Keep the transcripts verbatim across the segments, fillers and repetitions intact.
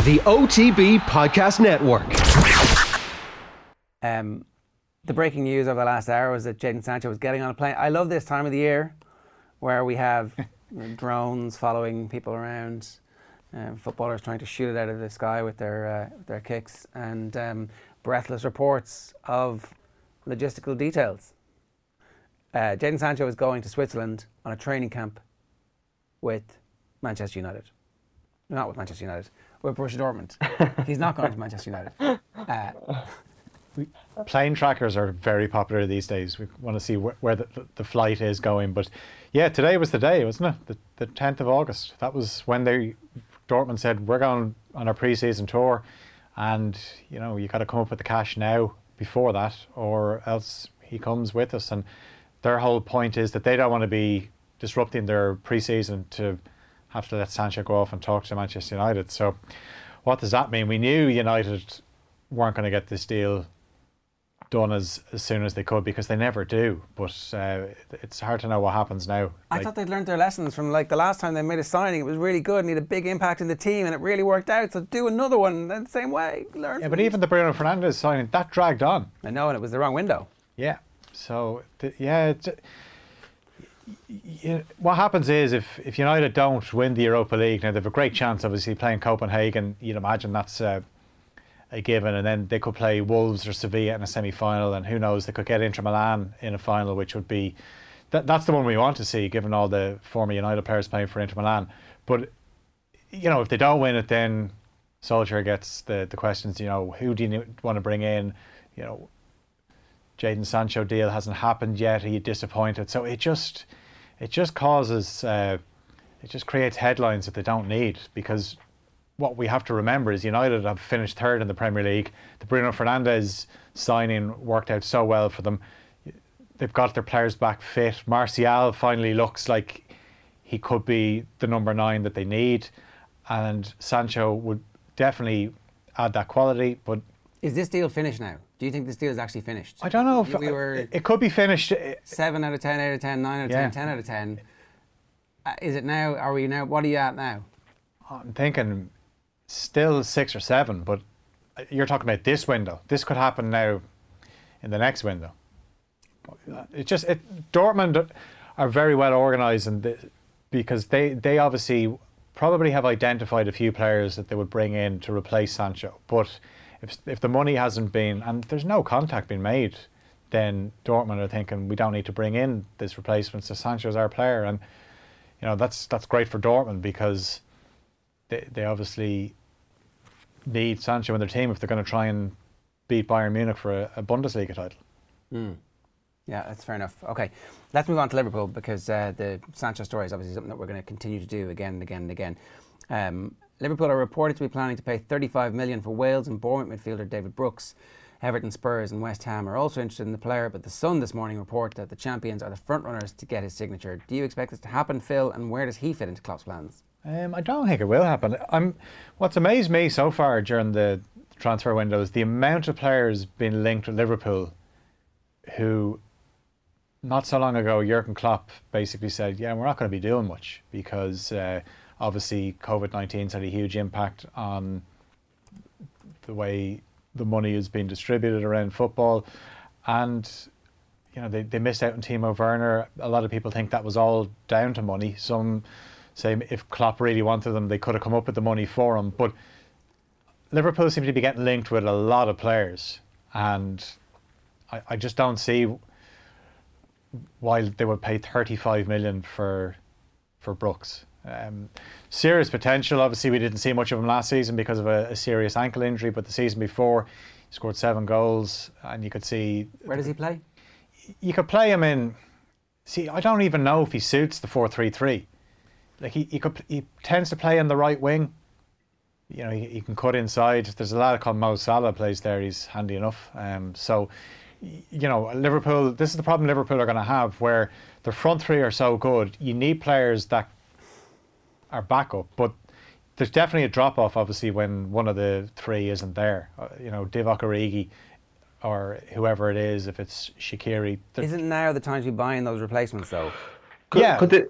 the O T B Podcast Network. Um, the breaking news over the last hour was that Jadon Sancho was getting on a plane. I love this time of the year where we have drones following people around, um, footballers trying to shoot it out of the sky with their uh, their kicks, and um, breathless reports of logistical details. Uh, Jadon Sancho is going to Switzerland on a training camp with Manchester United. Not with Manchester United, with Borussia Dortmund. He's not going to Manchester United. Uh, Plane trackers are very popular these days. We want to see wh- where the, the flight is going. But yeah, today was the day, wasn't it? The, the tenth of August. That was when they Dortmund said, we're going on our pre-season tour, and you know, you got to come up with the cash now before that, or else he comes with us. And their whole point is that they don't want to be disrupting their pre-season to have to let Sancho go off and talk to Manchester United. So what does that mean? We knew United weren't going to get this deal done as, as soon as they could, because they never do, but uh, it's hard to know what happens now. I like, thought they'd learned their lessons from like the last time they made a signing. It was really good and he had a big impact in the team and it really worked out, so do another one the same way. Learn yeah, but even the Bruno Fernandes signing, that dragged on. I know, and it was the wrong window. Yeah, so th- yeah it's, you, what happens is if, if United don't win the Europa League, now they have a great chance obviously playing Copenhagen, you'd imagine that's uh, a given, and then they could play Wolves or Sevilla in a semi-final, and who knows, they could get Inter Milan in a final, which would be that, that's the one we want to see, given all the former United players playing for Inter Milan. But you know, if they don't win it, then Solskjaer gets the, the questions, you know, who do you want to bring in? You know, Jadon Sancho deal hasn't happened yet, are you disappointed? So it just it just causes uh, it just creates headlines that they don't need, because what we have to remember is United have finished third in the Premier League. The Bruno Fernandes signing worked out so well for them. They've got their players back fit. Martial finally looks like he could be the number nine that they need, and Sancho would definitely add that quality. But is this deal finished now? Do you think this deal is actually finished? I don't know if we were it could be finished. Seven out of ten, eight out of ten, nine out of ten, yeah. ten out of ten. Uh, is it now? Are we now? What are you at now? I'm thinking still six or seven, but you're talking about this window. This could happen now in the next window. It just it, Dortmund are very well organised, and the, because they they obviously probably have identified a few players that they would bring in to replace Sancho. But if if the money hasn't been, and there's no contact being made, then Dortmund are thinking we don't need to bring in this replacement. So Sancho's our player, and you know that's that's great for Dortmund, because they they obviously need Sancho in their team if they're going to try and beat Bayern Munich for a, a Bundesliga title. Mm. Yeah, that's fair enough. Okay, let's move on to Liverpool, because uh, the Sancho story is obviously something that we're going to continue to do again and again and again. Um, Liverpool are reported to be planning to pay thirty-five million dollars for Wales and Bournemouth midfielder David Brooks. Everton, Spurs and West Ham are also interested in the player, but the Sun this morning report that the champions are the front runners to get his signature. Do you expect this to happen, Phil, and where does he fit into Klopp's plans? Um, I don't think it will happen. I'm. What's amazed me so far during the transfer window is the amount of players being linked with Liverpool who, not so long ago, Jurgen Klopp basically said, yeah, we're not going to be doing much, because uh, obviously COVID nineteen's had a huge impact on the way the money is being distributed around football, and you know they, they missed out on Timo Werner. A lot of people think that was all down to money. Some say if Klopp really wanted them, they could have come up with the money for him. But Liverpool seem to be getting linked with a lot of players, and I, I just don't see why they would pay thirty-five million for for Brooks. Um, serious potential. Obviously, we didn't see much of him last season because of a, a serious ankle injury, but the season before, he scored seven goals, and you could see. Where does he play? You could play him in. See, I don't even know if he suits the four three three. Like he, he could, he tends to play in the right wing. You know, he, he can cut inside. There's a lad called Mo Salah plays there. He's handy enough. Um, so, you know, Liverpool. This is the problem Liverpool are going to have, where their front three are so good. You need players that are backup, but there's definitely a drop off. Obviously, when one of the three isn't there. Uh, you know, Divock Origi or whoever it is. If it's Shaqiri, isn't now the time to be buying those replacements though? Could, yeah. Could the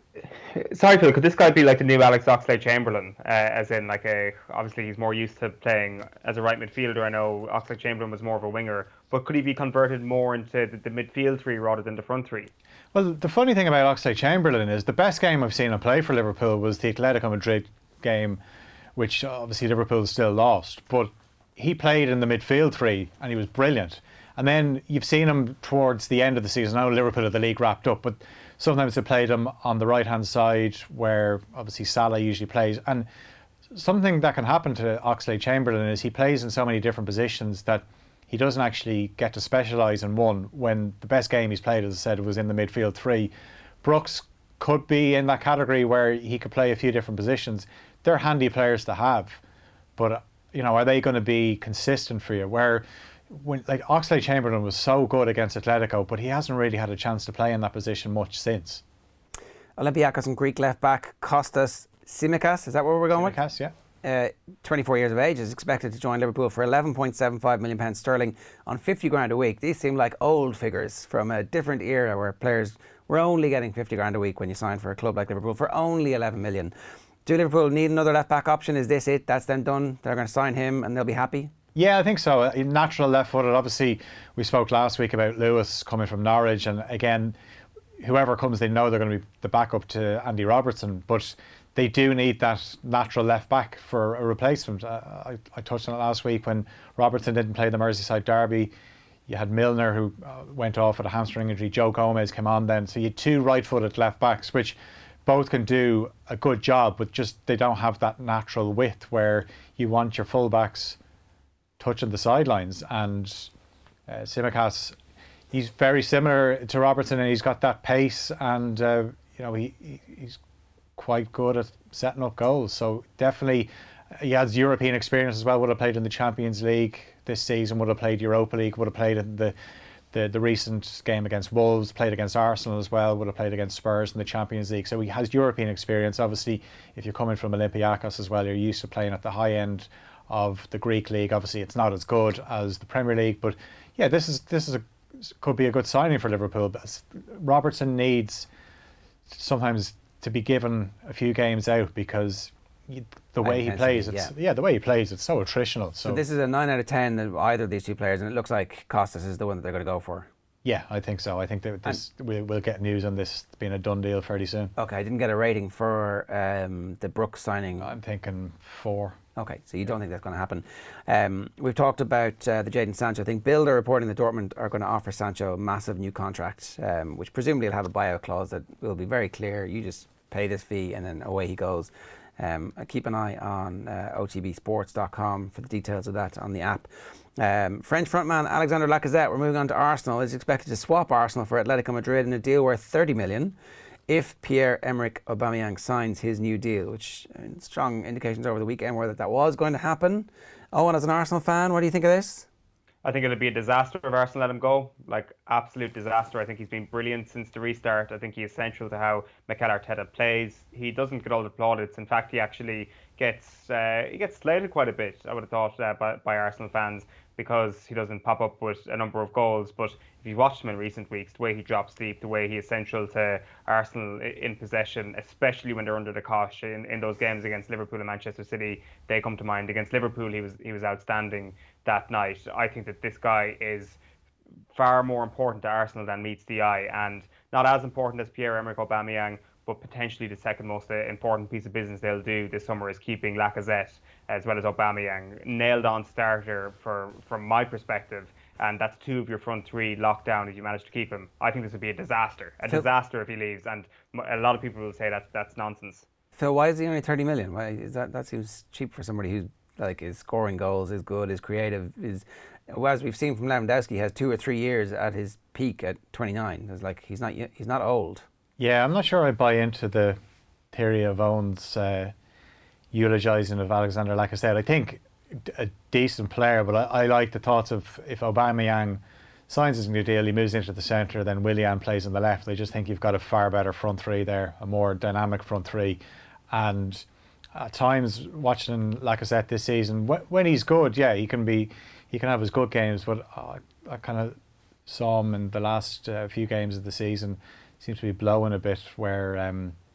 sorry Phil, could this guy be like the new Alex Oxlade-Chamberlain, uh, as in like a, obviously he's more used to playing as a right midfielder. I know Oxlade-Chamberlain was more of a winger, but could he be converted more into the, the midfield three rather than the front three? Well, the funny thing about Oxlade-Chamberlain is the best game I've seen him play for Liverpool was the Atletico Madrid game, which obviously Liverpool still lost, but he played in the midfield three and he was brilliant. And then you've seen him towards the end of the season. Now Liverpool have the league wrapped up, but sometimes they played him on the right hand side where obviously Salah usually plays. And something that can happen to Oxlade-Chamberlain is he plays in so many different positions that he doesn't actually get to specialise in one, when the best game he's played, as I said, was in the midfield three. Brooks could be in that category where he could play a few different positions. They're handy players to have, but you know, are they going to be consistent for you? Where when like Oxlade-Chamberlain was so good against Atletico, but he hasn't really had a chance to play in that position much since. Olympiacos and Greek left back Kostas Tsimikas, is that where we're going Tsimikas, with? yeah. Uh, twenty-four years of age, is expected to join Liverpool for eleven point seven five million pounds sterling on fifty grand a week. These seem like old figures from a different era where players were only getting fifty grand a week when you signed for a club like Liverpool for only eleven million. Do Liverpool need another left back option? Is this it? That's them done? They're going to sign him and they'll be happy? Yeah, I think so. A natural left footed. Obviously, we spoke last week about Lewis coming from Norwich, and again, whoever comes, they know they're going to be the backup to Andy Robertson, but they do need that natural left back for a replacement. Uh, I, I touched on it last week when Robertson didn't play the Merseyside derby. You had Milner, who uh, went off with a hamstring injury. Joe Gomez came on then. So you had two right-footed left backs, which both can do a good job, but just they don't have that natural width where you want your full-backs touching the sidelines. And uh, Tsimikas, he's very similar to Robertson, and he's got that pace, and uh, you know he, he he's quite good at setting up goals. So definitely he has European experience as well. Would have played in the Champions League this season, would have played Europa League, would have played in the, the, the recent game against Wolves, played against Arsenal as well, would have played against Spurs in the Champions League. So he has European experience. Obviously, if you're coming from Olympiacos as well, you're used to playing at the high end of the Greek league. Obviously, it's not as good as the Premier League, but yeah, this is this is a could be a good signing for Liverpool. But Robertson needs sometimes to be given a few games out, because you, the way he plays, it's yeah. yeah, the way he plays, it's so attritional. So, so this is a nine out of ten of either of these two players, and it looks like Kostas is the one that they're going to go for. Yeah, I think so. I think that this we'll, we'll get news on this being a done deal fairly soon. Okay, I didn't get a rating for um, the Brooks signing. I'm thinking four. Okay, so you don't think that's going to happen. Um, we've talked about uh, the Jadon Sancho thing. Bild are reporting that Dortmund are going to offer Sancho a massive new contract, um, which presumably will have a buyout clause that will be very clear. You just pay this fee and then away he goes. Um, keep an eye on uh, O T B sports dot com for the details of that on the app. Um, French frontman Alexander Lacazette, we're moving on to Arsenal, is expected to swap Arsenal for Atletico Madrid in a deal worth thirty million if Pierre-Emerick Aubameyang signs his new deal, which uh, strong indications over the weekend were that that was going to happen. Owen, as an Arsenal fan, what do you think of this? I think it'll be a disaster if Arsenal let him go. Like, absolute disaster. I think he's been brilliant since the restart. I think he's essential to how Mikel Arteta plays. He doesn't get all the plaudits. In fact, he actually gets uh, he gets slated quite a bit, I would have thought, uh, by, by Arsenal fans, because he doesn't pop up with a number of goals. But if you watched him in recent weeks, the way he drops deep, the way he's essential to Arsenal in possession, especially when they're under the cosh in, in those games against Liverpool and Manchester City, they come to mind. Against Liverpool, he was he was outstanding that night. I think that this guy is far more important to Arsenal than meets the eye, and not as important as Pierre-Emerick Aubameyang, but potentially the second most important piece of business they'll do this summer is keeping Lacazette as well as Aubameyang. Nailed on starter for from my perspective, and that's two of your front three locked down if you manage to keep him. I think this would be a disaster, a Phil, disaster if he leaves, and a lot of people will say that that's nonsense. Phil, why is he only thirty million? Why is that? That seems cheap for somebody who like is scoring goals, is good, is creative, is, well, as we've seen from Lewandowski, has two or three years at his peak at twenty-nine. It's like he's not he's not old. Yeah, I'm not sure I buy into the theory of Owen's uh, eulogising of Alexander Lacazette. I think a decent player, but I, I like the thoughts of if Aubameyang signs his new deal, he moves into the centre, then Willian plays on the left. I just think you've got a far better front three there, a more dynamic front three. And at times, watching Lacazette this season, when he's good, yeah, he can be, he can have his good games, but uh, I kind of saw him in the last uh, few games of the seems to be blowing a bit, where um,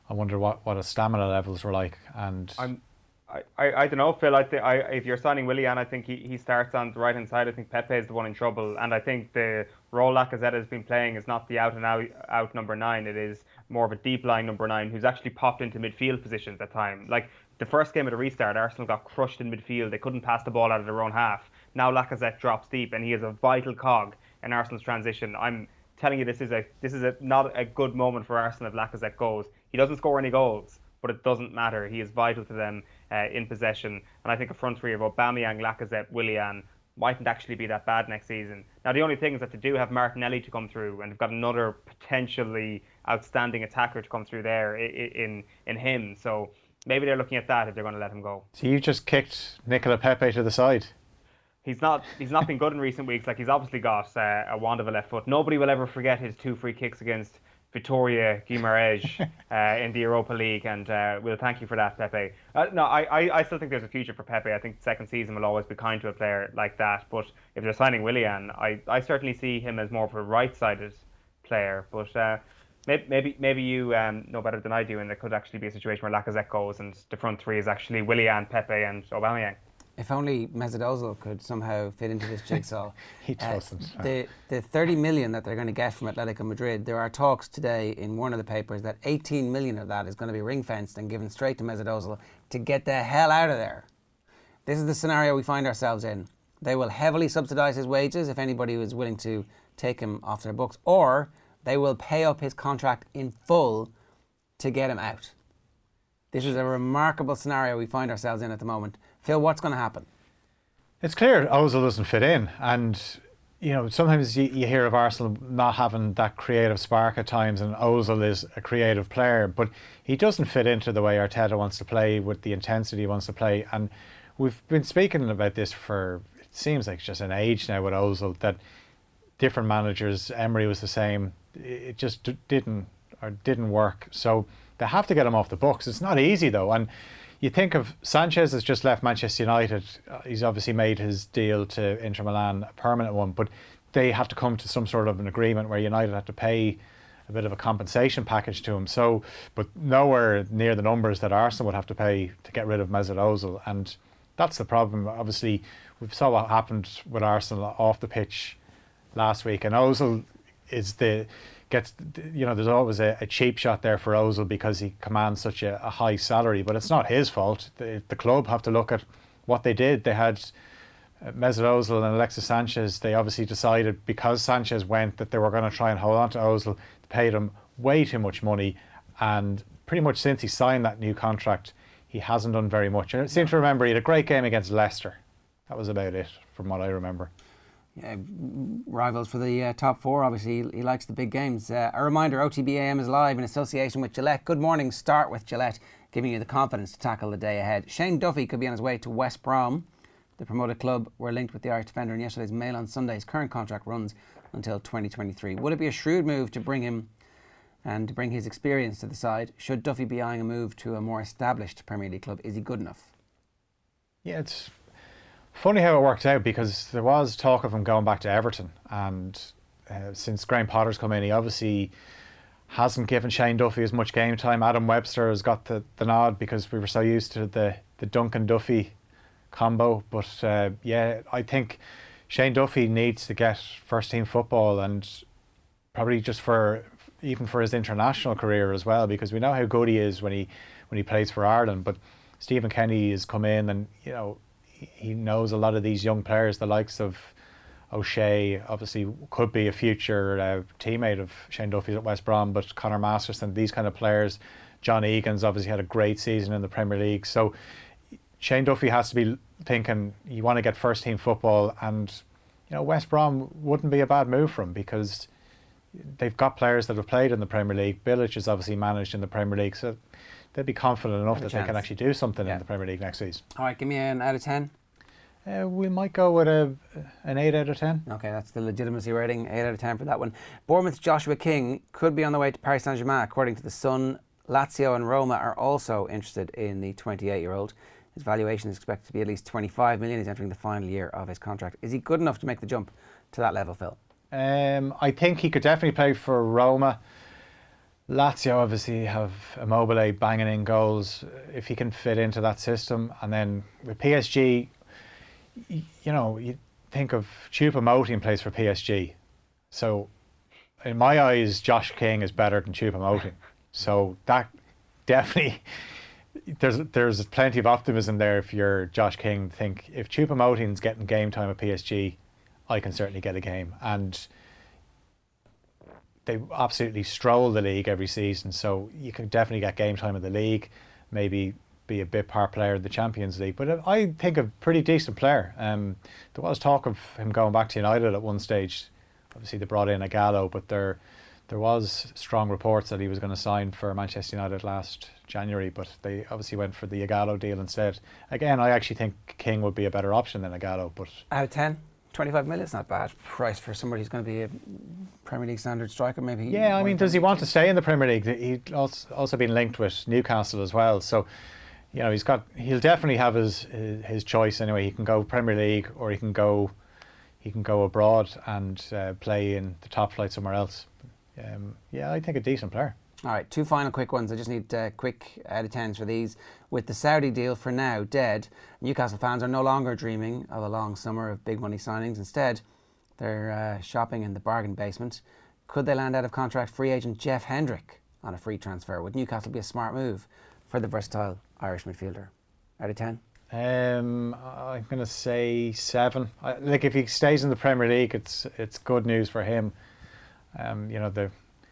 I wonder what, what his stamina levels were like. And I'm, I, I, I don't know, Phil. I, th- I if you're signing Willian, I think he, he starts on the right hand side. I think Pepe is the one in trouble, and I think the role Lacazette has been playing is not the out and out out number nine. It is more of a deep line number nine who's actually popped into midfield positions at time. Like the first game of the restart, Arsenal got crushed in midfield. They couldn't pass the ball out of their own half. Now Lacazette drops deep, and he is a vital cog in Arsenal's transition. I'm telling you, this is a this is a, not a good moment for Arsenal if Lacazette goes. He doesn't score any goals, but it doesn't matter. He is vital to them uh, in possession. And I think a front three of Aubameyang, Lacazette, Willian mightn't actually be that bad next season. Now, the only thing is that they do have Martinelli to come through, and they've got another potentially outstanding attacker to come through there in in, in him. So maybe they're looking at that if they're going to let him go. So you just kicked Nicola Pepe to the side. He's not he's not been good in recent weeks. Like, he's obviously got uh, a wand of a left foot. Nobody will ever forget his two free kicks against Vitoria Guimarães uh, in the Europa League, and uh, we'll thank you for that, Pepe. Uh, no, I, I, I still think there's a future for Pepe. I think the second season will always be kind to a player like that. But if they're signing Willian, I, I certainly see him as more of a right-sided player. But uh, maybe maybe maybe you um, know better than I do, and there could actually be a situation where Lacazette goes and the front three is actually Willian, Pepe, and Aubameyang. If only Mesut Ozil could somehow fit into this jigsaw. He doesn't. Uh, the the thirty million that they're going to get from Atletico Madrid, there are talks today in one of the papers that eighteen million of that is going to be ring fenced and given straight to Mesut Ozil to get the hell out of there. This is the scenario we find ourselves in. They will heavily subsidise his wages if anybody is willing to take him off their books, or they will pay up his contract in full to get him out. This is a remarkable scenario we find ourselves in at the moment. Phil, what's going to happen? It's clear Ozil doesn't fit in, and you know sometimes you, you hear of Arsenal not having that creative spark at times, and Ozil is a creative player, but he doesn't fit into the way Arteta wants to play with the intensity he wants to play. And we've been speaking about this for, it seems like just an age now with Ozil, that different managers, Emery was the same, it just didn't or didn't work. So they have to get him off the books. It's not easy though, and you think of Sanchez has just left Manchester United. Uh, he's obviously made his deal to Inter Milan a permanent one, but they have to come to some sort of an agreement where United have to pay a bit of a compensation package to him. So, but nowhere near the numbers that Arsenal would have to pay to get rid of Mesut Ozil, and that's the problem. Obviously, we saw what happened with Arsenal off the pitch last week, and Ozil is the gets you know there's always a, a cheap shot there for Ozil because he commands such a, a high salary, but it's not his fault. The, the club have to look at what they did. They had Mesut Ozil and Alexis Sanchez. They obviously decided because Sanchez went that they were going to try and hold on to Ozil. They paid him way too much money, and pretty much since he signed that new contract he hasn't done very much. And I seem to remember he had a great game against Leicester. That was about it from what I remember. Yeah, rivals for the uh, top four. Obviously, he, he likes the big games. Uh, a reminder, O T B A M is live in association with Gillette. Good morning, start with Gillette, giving you the confidence to tackle the day ahead. Shane Duffy could be on his way to West Brom. The promoted club were linked with the Irish defender in yesterday's Mail on Sunday. His current contract runs until twenty twenty-three. Would it be a shrewd move to bring him and to bring his experience to the side? Should Duffy be eyeing a move to a more established Premier League club? Is he good enough? Yeah, it's funny how it worked out, because there was talk of him going back to Everton, and uh, since Graham Potter's come in, he obviously hasn't given Shane Duffy as much game time. Adam Webster has got the, the nod because we were so used to the, the Duncan Duffy combo, but uh, yeah, I think Shane Duffy needs to get first team football, and probably just for even for his international career as well, because we know how good he is when he when he plays for Ireland. But Stephen Kenny has come in, and you know he knows a lot of these young players, the likes of O'Shea, obviously could be a future uh, teammate of Shane Duffy at West Brom, but Conor Masterson, these kind of players. John Egan's obviously had a great season in the Premier League. So Shane Duffy has to be thinking you want to get first team football, and you know West Brom wouldn't be a bad move for him because they've got players that have played in the Premier League. Bilic is obviously managed in the Premier League, so they'd be confident enough that chance. They can actually do something yeah. in the Premier League next season. All right, give me an out of ten. Uh, we might go with a an eight out of ten. Okay, that's the legitimacy rating, eight out of ten for that one. Bournemouth's Joshua King could be on the way to Paris Saint-Germain, according to The Sun. Lazio and Roma are also interested in the twenty-eight-year-old. His valuation is expected to be at least twenty-five million. He's entering the final year of his contract. Is he good enough to make the jump to that level, Phil? Um, I think he could definitely play for Roma. Lazio obviously have Immobile banging in goals if he can fit into that system. And then with P S G, you know, you think of Choupo-Moting plays for P S G. So in my eyes, Josh King is better than Choupo-Moting. So that definitely, there's there's plenty of optimism there if you're Josh King. Think if Choupo-Moting's getting game time at P S G, I can certainly get a game. And they absolutely stroll the league every season, so you can definitely get game time in the league, maybe be a bit part player in the Champions League. But I think a pretty decent player. Um, there was talk of him going back to United at one stage. Obviously they brought in Ighalo, but there there was strong reports that he was going to sign for Manchester United last January, but they obviously went for the Ighalo deal instead. Again, I actually think King would be a better option than Ighalo. But out of ten? twenty-five million is not bad price for somebody who's going to be a Premier League standard striker, maybe. Yeah, I mean, does he want to stay in the Premier League? He's also, also been linked with Newcastle as well. So, you know, he's got, he'll definitely have his, his his choice anyway. He can go Premier League, or he can go he can go abroad and uh, play in the top flight somewhere else. Um, yeah, I think a decent player. All right, two final quick ones. I just need uh, quick out of tens for these. With the Saudi deal for now dead, Newcastle fans are no longer dreaming of a long summer of big money signings. Instead, they're uh, shopping in the bargain basement. Could they land out of contract free agent Jeff Hendrick on a free transfer? Would Newcastle be a smart move for the versatile Irish midfielder? Out of ten? Um, I'm going to say seven. I, like if he stays in the Premier League, it's it's good news for him. Um, you know, the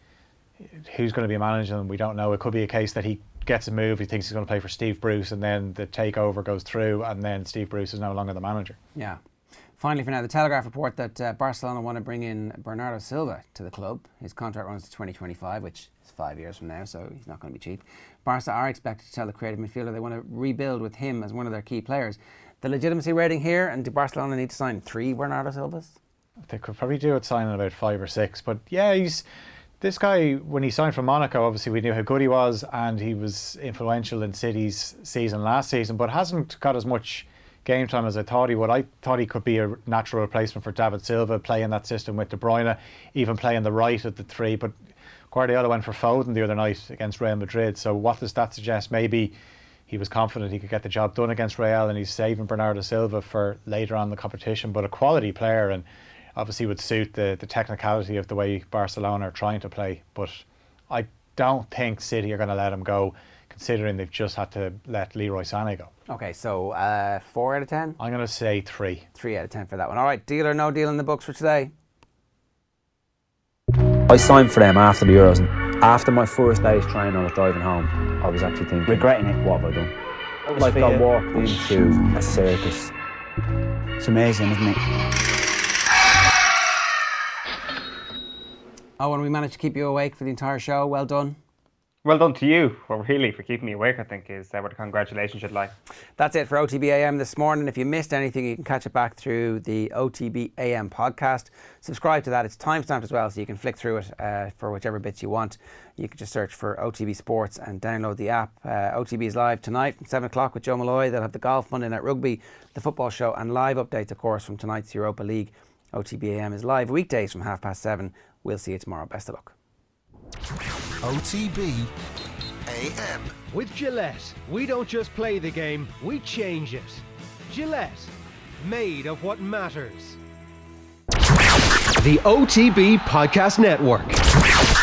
who's going to be managing them, we don't know. It could be a case that he gets a move, he thinks he's going to play for Steve Bruce, and then the takeover goes through, and then Steve Bruce is no longer the manager. Yeah. Finally, for now, the Telegraph report that uh, Barcelona want to bring in Bernardo Silva to the club. His contract runs to twenty twenty-five, which is five years from now, so he's not going to be cheap. Barca are expected to tell the creative midfielder they want to rebuild with him as one of their key players. The legitimacy rating here, and do Barcelona need to sign three Bernardo Silvas? They could probably do it signing about five or six, but yeah, he's... This guy, when he signed for Monaco, obviously we knew how good he was, and he was influential in City's season last season, but hasn't got as much game time as I thought he would. I thought he could be a natural replacement for David Silva, playing that system with De Bruyne, even playing the right at the three. But Guardiola went for Foden the other night against Real Madrid. So what does that suggest? Maybe he was confident he could get the job done against Real, and he's saving Bernardo Silva for later on in the competition. But a quality player, and obviously would suit the, the technicality of the way Barcelona are trying to play. But I don't think City are going to let him go, considering they've just had to let Leroy Sané go. Okay, so uh, four out of ten? I'm going to say three. Three out of ten for that one. All right, deal or no deal in the books for today? I signed for them after the Euros, and after my first day's training, I was driving home. I was actually thinking, regretting it, what have I done? Like I walked into a circus. It's amazing, isn't it? Oh, and we managed to keep you awake for the entire show. Well done. Well done to you. Well, really, for keeping me awake, I think, is uh, what a congratulations should like. That's it for O T B A M this morning. If you missed anything, you can catch it back through the O T B A M podcast. Subscribe to that. It's timestamped as well, so you can flick through it uh, for whichever bits you want. You can just search for O T B Sports and download the app. Uh, O T B is live tonight from seven o'clock with Joe Malloy. They'll have the golf, Monday Night Rugby, the football show, and live updates, of course, from tonight's Europa League. O T B A M is live weekdays from half past seven. We'll see you tomorrow. Best of luck. O T B A M. With Gillette, we don't just play the game, we change it. Gillette, made of what matters. The O T B Podcast Network.